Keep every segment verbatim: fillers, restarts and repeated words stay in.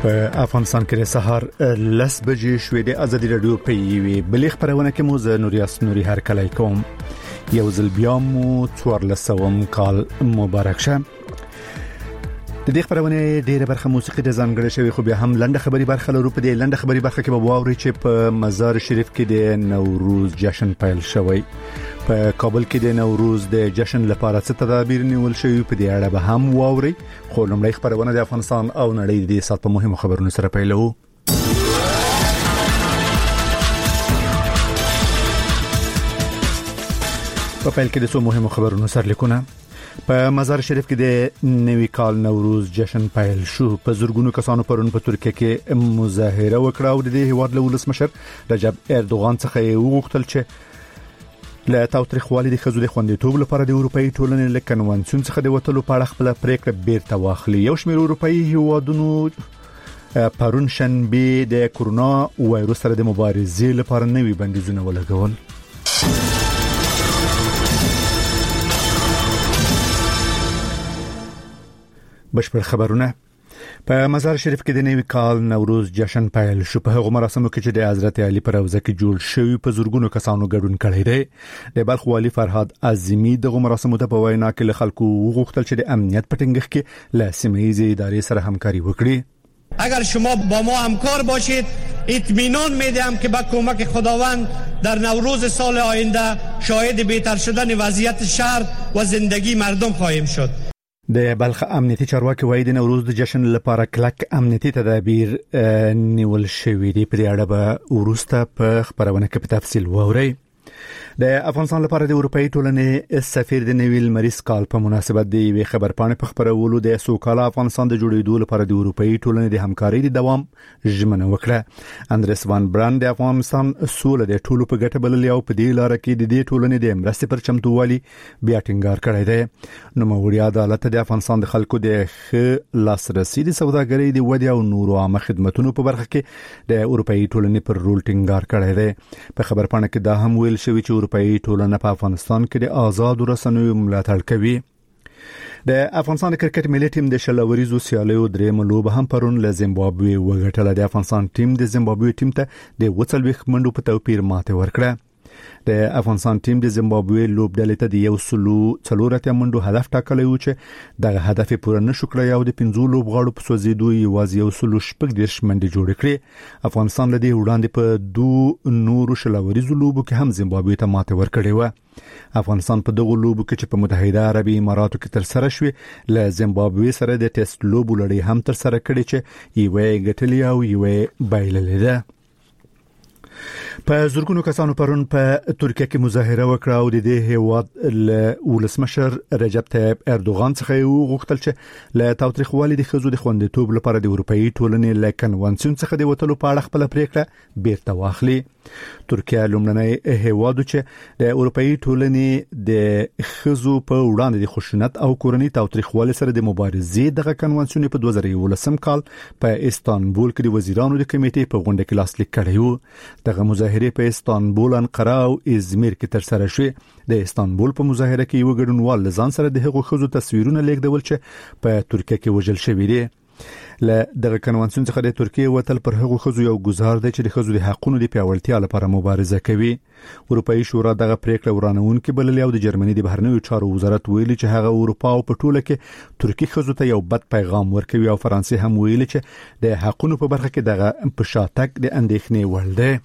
په افغانستان کې د سهار لس بجې شوې د ازادي رادیو په یوې بلې خبرونه کې مو زه نوریاس نوري هر کله کوم یو ځل بیا مو څوارلسم کال مبارک شه. د دې خبرونه ډېره برخه موسیقي د ځانګړې شوی خو بیا هم لنډه خبري برخه لرو. په دې لنډه خبري برخه کې به واوري چې په مزار شریف کې د نوروز جشن پیل شوی. په کابل کې د نوروز د جشن لپاره څه تدابیر نیول شوی په دې اړه به هم واوري. خو لومړی خبرونه د افغانستان او نړۍ د سات په مهمو خبرونو سره پیلو. په پیل کې د څو مهمو خبرونو سرلیکونه. په مزار شریف کې د نوي کال نوروز جشن پیل شو. په زورګونو کسانو پرون په ترکیه کې مظاهره وکړه او د هیواد له ولسمشر رجب اردوغان څخه یې وغوښتل چې له تاوتریخوالي د خزو د خوندیتوب لپاره د اروپאי ټولنې له کنوانسیون څخه د وټلو په اړه خپل پریکړه بیرته واخلي. یو شمېر اروپאי هیوادونو پرون شنبه د کورونا وایروس سره د مبارزې لپاره نوي بندیزونه ولګول. بشپړ خبرونه. په مزار شریف کې د نوي کال نوروز جشن پیل شو. په هغه مراسمو کې چې د حضرت علي پر روضه کې جوړ شوی په زورګونو کسانو ګډون کړی دی. د بلخ والی فرهاد اعظمي دغه مراسمو ته په وینا کې له خلکو وغوښتل چې د امنیت په ټینګښت کې له سیمه‌ییزې ادارې سره همکاري وکړي. اگر شما با ما همکار باشید اطمینان میدم که با کمک خداوند در نوروز سال آینده شاهد بهتر شدن وضعیت شهر و زندگی مردم خواهیم شد. د بلخ امنیتي چارواکي وایي د نوروز د جشن لپاره کلک امنیتي تدابیر نیول شوي دي. په دې اړه به وروسته په خبرونه کې په تفصیل واورئ. د افغانستان لپاره د اروپאי ټولنې سفیر د نوي لمریز کال په مناسبت د یوې خبرپاڼې په خبرولو د سوکاله افغانستان د جوړېدو لپاره د اروپאי ټولنې د همکارۍ د دوام ژمنه وکړه. اندرس وان بران د افغانستان سوله د ټولو په ګټه بللې او په دې لار کې د دې ټولنې د مرستې پر چمتووالي بیا ټینګار کړی دی. نو موري عدالت د افغانستان د خلکو د ښه لاسرسي د سوداګرۍ د ودې او نورو عامه خدماتو په برخه کې د اروپאי ټولنې پر رول ټینګار کړی دی. په خبرپاڼه کې دا هم ویل شوی چې اروپאי ټولنه په افغانستان کې د آزاد رسنیو ملاتړ کوي. د افغانستان د کرکټ ملي ټیم د شلوریزو سیالیو درېم لوبه هم پرون له زیمبابوې وګټله. د افغانستان ټیم د زیمبابوې ټیم ته د وڅلويخ منډو په توپیر ماته ورکړه. د افغانستان ټیم د زیمبابوې لوبډلې ته د یو سلو څلورته منډو هدف ټاکلی و چې دغه هدف پوره نشو کړی او د پنځو لوبغاړو په سوځېدو یوازې یو سلو شپږ دیرش منډې جوړې کړې. افغانستان له دې وړاندې په دوه نورو شلوریزو لوبو کې هم زیمبابوې ته ماته ورکړې و. افغانستان په دغه لوبو کې چې په متحده عربي اماراتو کې تر سره شوې له زیمبابوې سره د ټیسټ لوبو لړۍ هم تر سره کړې چې یوه ګټلې او یوه بایللې ده. په زورګونو کسانو پرون په ترکیه کې مظاهره وکړه او د دې هیواد له ولسمشر رجب طیب اردوغان څخه وغوښتل چې له تاوتریخوالي د خزو د خوندیتوب لپاره د اروپאי ټولنې له کنوانسیون څخه د وټلو په اړه خپل پریکړه بیرته واخلي. ترکیه لومړنی هیواد چې د اروپאי ټولنې د خزو په وړاندې د خشونت او کورنۍ تاوتریخوالي سره د مبارزې دغه کنوانسیون په دوه زره یولسم کال په استانبول کې د وزیرانو د کمیټې په غونډه کې لاسلیک کړی و. دغه مظاهره په استانبول، انقره او ازمیر کې تر سره شوې. د استانبول په مظاهره کې یو ګډونوال لزان سره د هغو خزو تصویرونه لیکدول چې په ترکیه کې وژل شوي دي. له دغه کنوانسیون څخه د ترکیه وتل پر هغو خزو یو گزار دی چې د خزو د حقوقو د پیاوړتیا لپاره مبارزه کوي. اروپאי شورا دغه پریکړه ورانونکې بللې او د جرمني د بهرنیو چارو وزارت ویلي چې هغه اروپا او په ټوله کې ترکیه خزو ته یو بد پیغام ورکوي او فرانسې هم ویلي چې د حقوقو په برخه کې دغه په شاتګ د اندېښنې وړ دی.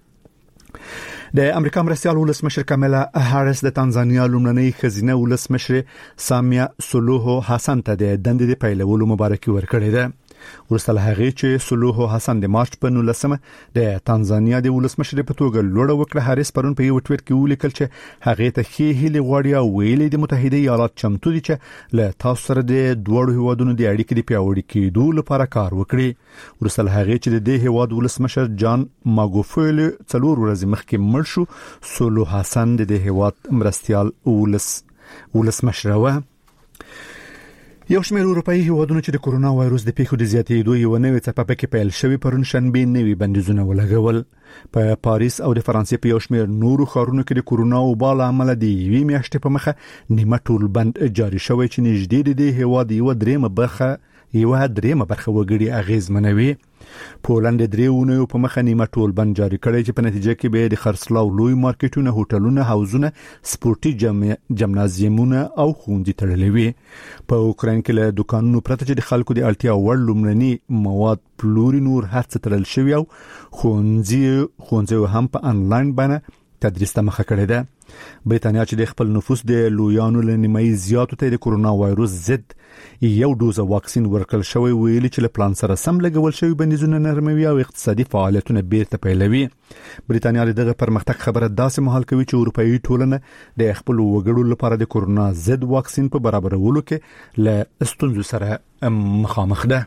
د امریکا مرستيال ولسمشر کاملا هاریس د تانزانیا لومړنۍ خزینه ولسمشر سامیا سلوهو حسن ته د دندې د پیلولو مبارکي ورکړې ده. ورسته له هغه چې سلوهو حسن د مارچ په نولسمه د تانزانیا د ولسمشر په توګه لوړه وکړه. هاریس پرون په یو ټویټ کې ولیکل چې هغه ته خې هلي غوړی او ویلې د متحده ایالات چمتو دي چې له تاسو سره د دوړو هیوادونو د اړیکې د پیاوړي کېدو لپاره کار وکړي. ورسته له هغه چې د دې هیواد ولسمشر جان ماګوفول څلور ورځې مخکې مړ شو، سلوهو حسن د دې هیواد مرستيال ولس ولسمشر و. یو شمېر اروپאי هیوادونو چې د کورونا وایروس د پیښو د زیاتېدو یو نوې څپه کې پیل شوی پرون شنبه نوي بندیزونه ولګول. په پاریس او د فرانسې په یو شمېر نورو ښارونو کې د کورونا وبا له امله د یوې میاشتې په مخه نیمه ټول بند جاری شوی چې نږدې د هیواد یو درېمه برخه یو درېمه برخه وګړي اغیزمنوي. پولند درې اونیو په مخه نیمه ټول بند جاری کړی چې په نتیجه کې به د خرڅلاو لوی مارکیټونه، هوټلونه، حوزونه، سپورتي جم... جمنازیمونه او ښوونځي تړلي وي. په اوکراین کې له دکانونو پرته چې د خلکو د اړتیا وړ لومړني مواد پلوري نور هر څه تړل شوی او ښوونځي ښوونځي هم په انلاین باندې تدریس ته مخه کړې ده. بریتانیا چې د خپل نفوس د لویانو لنیمای زیاتو ته د کرونا وایروس ضد یو دوزه واکسین ورکړل شوی، ویلي چې له پلان سره سم لګول شوی بندیزونه نرموي او اقتصادي فعالیتونه بیرته پیلوي. بریتانیا دغه پرمختګ خبره داسې مهال کوي چې اروپאי ټولنه د خپل وګړو لپاره د کرونا ضد واکسین په برابرولو کې له ستونزو سره مخامخ ده.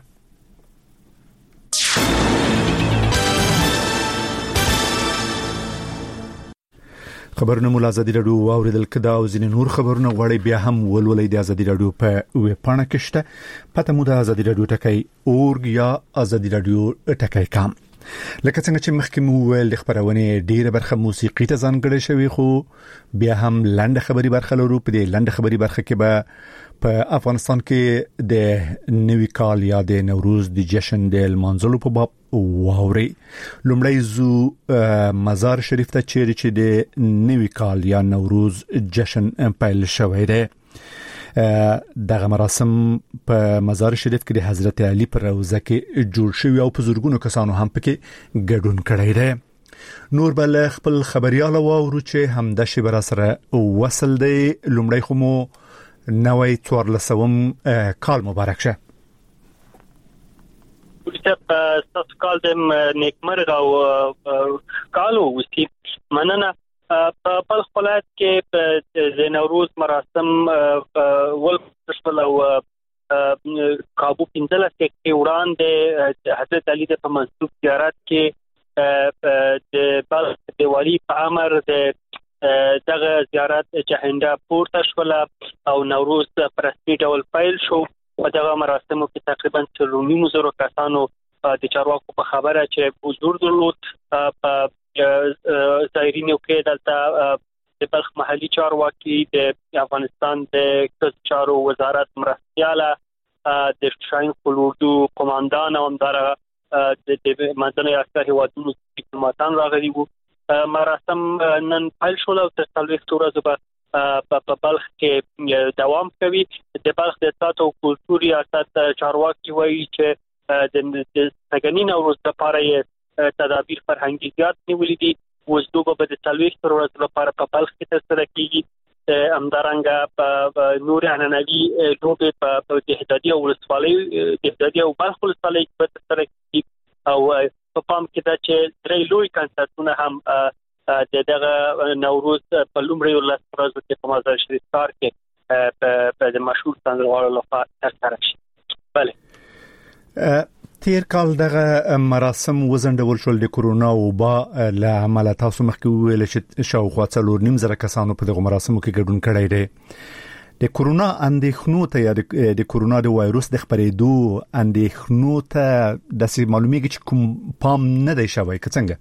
خبرونه مو ازادي رادیو واوریدل کدا او ځینې نور خبرونه غواړي بیا هم ولولې د ازادي رادیو په ویب پاڼه کې شته. پته مو د ازادي رادیو ټکی اورګ یا ازادي رادیو ټکی کام. لکه څنګه چې مخکې مو ویل د خبرونه ډیره برخه موسیقي ته ځانګړې شوی، خو بیا هم لنډه خبري برخه لرو. په دې لنډه خبري برخه کې به په افغانستان کې د نوي کال یا د نوروز د جشن د لمانځلو په باب واوري. لومړی زو مزار شریف ته چیرې چې د نوي کال یا نوروز جشن پیل شوی دی. دغه مراسم په مزار شریف کې د حضرت علي پر روضه کې جوړ شوی او په زورګونو کسانو هم پکې ګډون کړی دی. نور بل خپل خبريال واورو چې همدا شی بر سره وصل دی. لومړی خو مو نوې څوارلسم کال مبارک شه. ورته تاسو کال دم نیکمرغه او کالو وسی مننه. په خپل خپلات کې د نوروز مراسم ول تشمل او کابو پنځله کې وړاندې حضرت علي د منصوب زیارت کې د بلخ د والی په امر د دغه زیارت جهنده پورته شول او نوروز پر رسمي ډول پیل شو. په دغه مراسمو کې تقریبا څلور زره کسانو د چارواکو په خبره چې حضور درلود. په زایرینو کې دلته د بلخ محلي چارواکي، د افغانستان د اقتصاد چارو وزارت مرستياله، د شاهین خلودو قوماندان او همدارنګه د مدني عسکر هیوادونو ډیپلوماټان راغلي وو. مراسم نن پیل شول او تر څلوېښت ورځې په بلخ کې دوام کوي. د بلخ د اقتصاد او کلتور ریاست چارواکي وایي چې د سګنی نوروز لپاره یې تدابیر فرهنګي زیات نیولې دي. وځدوبه به د څلوېښت ورځې لپاره په بلخ کې ترسره کیږي. همدارنګه په نور عنعنوي لوبې په دهدادي او ولسوالۍ دهدادي او بلخ ولسوالۍ کې ترسره کیږي او په پام کې دا چې درې لوی کنسرتونه هم د دغه نوروز په لومړي ورځ ورځ کې په مزار شریف ښار کې په د مشهور سندرغاړو لخوا ترسره شي. بله تیر کال دغه مراسم وزندول شول د کرونا وبا له عمله. تاسو مخکې ویل چې شاوخوا څلور نیم زره کسانو په دغه مراسمو کې ګډون کړی دی. د کرونا اندېښنو ته یا د کرونا د وایروس د خپرېدو اندېښنو ته د معلومیږي چې کوم پام نه دی شوی که څنګه؟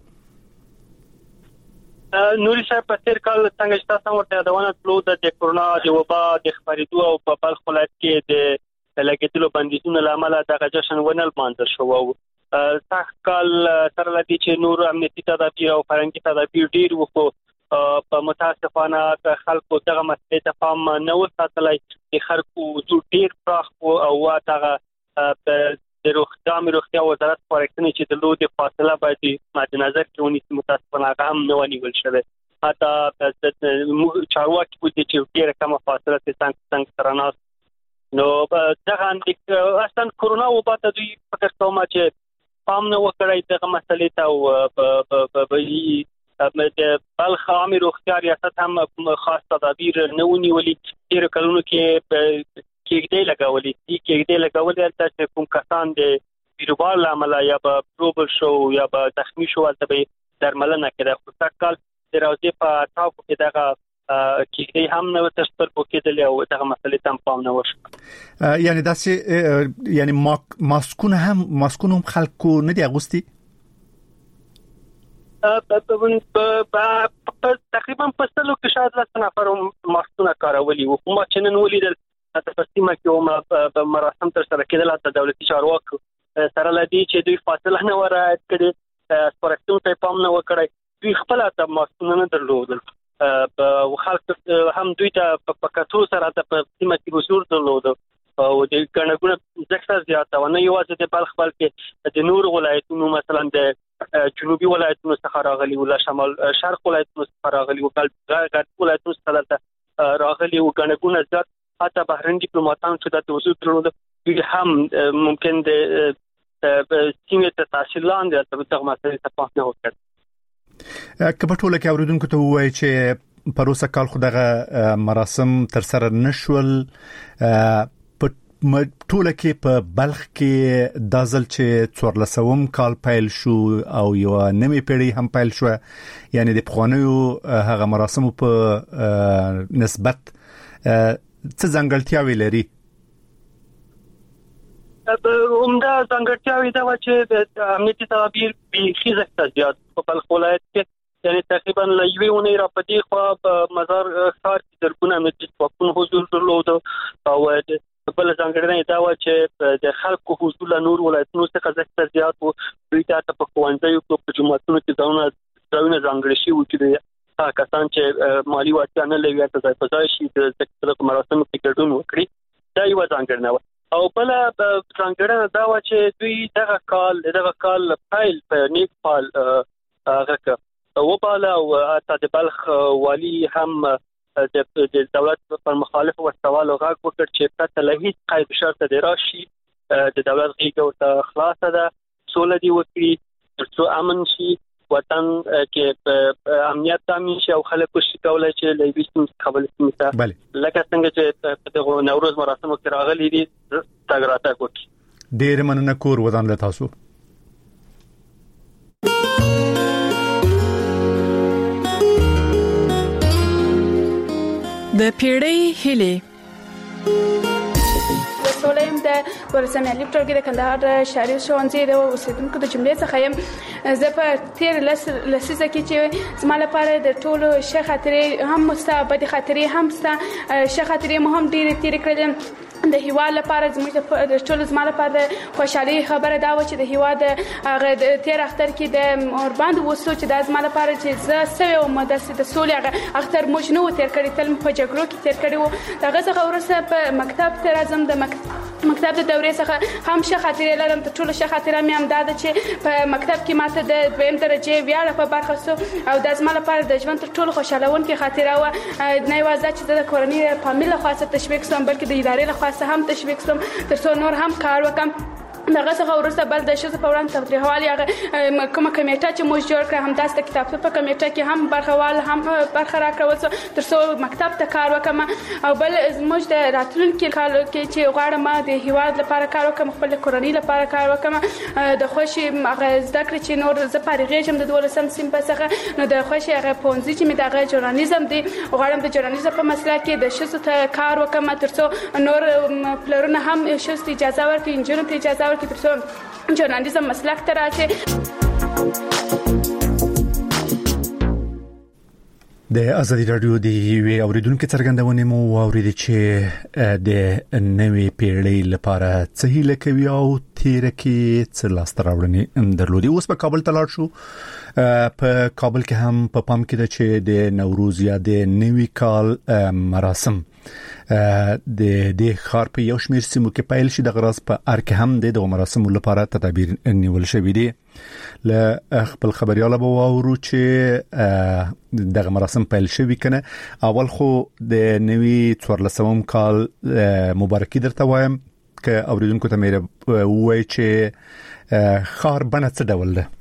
نوري صاحب په تیر کال څنګه چې تاسو ورته یادونه کړو د کرونا د وبا د خپرېدو او په بلخ ولایت کې د لګیدلو بندیزونو لامل دغه جشن ونه لمانځل شو او سخت کال سره لدی چې نور امنیتي تدابیر او فرهنګي تدابیر ډیر وکړو. په متاسفانه د خلکو دغه مسئله ته پام نه وساتلای. د خلکو حضور ډیر پراخ او هغه د روغتیا روغتیا وزارت پرېکړه چې د لوی فاصله باید مد نظر کې ونیسي. متاسفانه هغه هم نه ونیول شوی. حتی د چارواکي په دې چې ډیره کمه فاصله څنګه څنګه سره ناس نو دغه اندېک اصلا کرونا وبا ته دوی فکر کوم چې پام نه وکړای دغه مسئله ته په د بلخ عامه روغتیا ریاست هم خاص تدابیر نه ونیولې. ډیر کلونو کې کېږدي لګولې دي کېږدي لګولې چې کوم کسان د بیروبار لامل یا به پروبل شو یا به زخمی شو ولته به درملنه کړه. خو تکل د راځي په تاسو کې دغه کېږدي هم نو تاسو په کې دلې او دغه مسلې تم پام نه وشو. یعنی داسې یعنی ماسکونه هم ماسکونه هم خلکو نه دی اغوستي. تقریبا په څلو کې شاید لس نفر ماسکونه کارولي وو. کومه چې نن ولیدل حتی په سیمه کې هم مراسم ترسره کېدل، حتی دولتي چارواکو سره لدی چې دوی فاصله نه و رعایت کړې، سپارښتنو ته پام نه وکړی، دوی خپل ته ماسکونه نه درلودل، خلک هم دوی ته په کتو سره په سیمه کې حضور درلود او د ګڼه ګوڼه ځکه زیاته و، نه یوازې د بلخ بلکې د نور ولایتونو مثلا د جنوبي ولایتونو څخه راغلي وو، شمال شرق ولایتونو څخه راغلي وو، غرب ولایتونو څخه راغلي وو، ګڼه ګوڼه زیات، حتی بهرني ډیپلوماټان چې د حضور درلود دوی هم ممکن د سیمه ته تحصیل لاندې د دغه مسایل ته پام نه وکړ. که په ټوله کې اوریدونکو ته ووایي چې پروسه کال خو دغه مراسم تر سره نشول، په ټوله کې په بلخ کې د ځل چې څوارلسم کال پیل شو او یو نوې پیړۍ هم پیل شو، یعنی د پخوانیو هغه مراسمو په نسبت څه ځانګړتیاوې لري؟ عمده ځانګړتیاوې دا و چې د امنیتي تدابیر بیخي زیات زیات په بلخ ولایت کې، یعنی تقریبا له یوې اونۍ را په دې خوا په مزار ښار کې زرګونه امنیتي ځواکونو حضور درلود او بله ځانګړنه دا و چې د خلکو حضور له نور ولایتونو څخه زیات زیات و، دوی ته په ښوونځیو کې په جوماتونو کې ځایونه ځایونه ځانګړي شوي وو چې هغه کسان چې مالي وړتیا نه لري هلته ځای په ځای شي د ذکر مراسمو کې ګډون وکړي، دا یوه ځانګړنه وه. او بله ځانګړنه دا وه چې دوی دغه کال دغه کال پیل په نیک فال هغه وباله او حتی د بلخ والي هم د دولت پر مخالف وسوالو غږ وکړ چې پرته له هیڅ قید شرطه دې راشي، د دولت غېږه ورته خلاصه ده، سوله دې وکړي تر څو امن شي، وطن کې امنیت تامین شي او خلک وشي کولای چې له یوې سیمې څخه بلې سیمې ته لکه څنګه چې په دغو نوروز مراسمو کې راغلي دي تګ راتګ وکړي. ډېره مننه کور ودان له تاسو. د پیړۍ هیلې سولیم د ورسمه لیپ ټولګي د کندهار شهري ښوونځي د اوسیدونکو د جملې څخه یم. زه په تیر لس لسیزه کې چې زما لپاره د ټولو ښه خاطرې هم مستا بدې خاطرې هم مستا ښه خاطرې مو هم ډېرې تېرې کړلې. د هیواد لپاره زموږ د ټولو زما لپاره د خوشحالي خبره دا و چې د هیواد هغه د تیر اختر کې د اورباند وسو چې د زما لپاره چې زه سوي او مدرسې د سولې هغه اختر موږ نه و تیر کړی، تل په جګړو کې تیر کړی وو. دغه څخه وروسته په مکتب ته راځم، د مکتب د دورې څخه هم ښه خاطرې لرم. تر ټولو ښه خاطره مې هم دا ده چې په مکتب کې ماته د دویم درجې ویاړ په برخه سو او د زما لپاره د ژوند تر ټولو خوشحالونکې خاطره وه. نه یوازې چې د کورنۍ فامیل له خوا تشویق شوم بلکې د ادارې له خوا هم تشویق شوم تر څو نور هم کار وکړم. دغه څخه وروسته بل د ښځو په وړاندې تاوتریخوالي هغه کومه کمیټه چې موږ جوړ کړه همداسې د کتابتون په کمیټه کې هم برخوال هم برخه راکړل شو تر څو مکتب ته کار وکړم. او بل زموږ د راتلونکي کال کې چې غواړم د هیواد لپاره کار وکړم، خپل کورنۍ لپاره کار وکړم، د خوښي هغه زده کړې چې نور زه فارغېږم د دولسم صنف څخه، نو د خوښي هغه پوهنځي چې مې د هغه ژورنالیزم دی غواړم د ژورنالیزم په مسله کې د ښځو ته کار وکړم تر څو نور پلرونه هم ښځو ته اجازه ورکړي، نجونو ته اجازه ورکړي تر څو ژورنالیزم مسلک ته راشي. د ازادي رادیو د وی اوریدونکو څرګندونه مو واورید چې د نوې پیړۍ لپاره څه هیله کوي او تیر کې څه لاسته راوړنې درلودي. اوس په کابل ته لاړ شو. په کابل کې هم په پام کې ده چې د نوروز یا د نوي کال مراسم د د ښار په یو شمېر سیمو کې پیل شي. د غرض په ار کې هم د مراسمو لپاره تدابیر نیول شوي دي. له خپل خبرياله به واورو چې دغه مراسم پیل شوي کنه. اول خو د نوي څوارلسم کال مبارکي درته وایم که اوریدونکو ته مې وایي چې ښار بڼه څه ډول ده.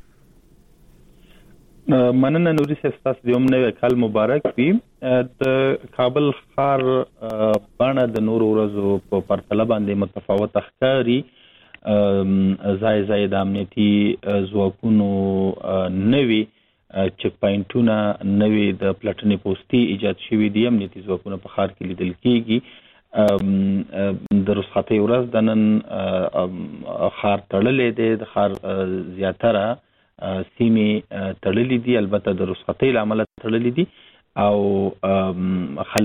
مننه نوري صاحب، تاسو د نوي کال مبارک وي. د کابل ښار بڼه د نورو ورځو په پرتله باندې متفاوته ښکاري. ځای ځای د امنیتي ځواکونو نوي چک پاینټونه، نوي د پلټنې پوستي ایجاد شوي دي. امنیتي ځواکونه په ښار کې لیدل کېږي. د رخصتۍ ورځ د نن ښار تړلی دی، د ښار زیاتره سیمې تړلې دي، البته د رخصتۍ له امله تړلې دي او خلک